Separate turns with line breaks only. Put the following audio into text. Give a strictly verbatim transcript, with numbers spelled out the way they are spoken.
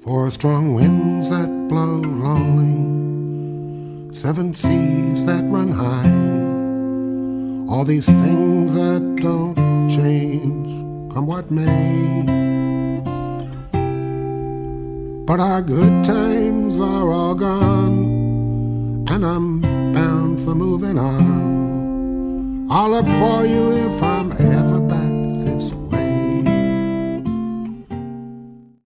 For strong winds that blow lonely, seven seas that run high, all these things that don't change, come what may. But our good times are all gone, and I'm bound for moving on. I'll look for you if I'm ever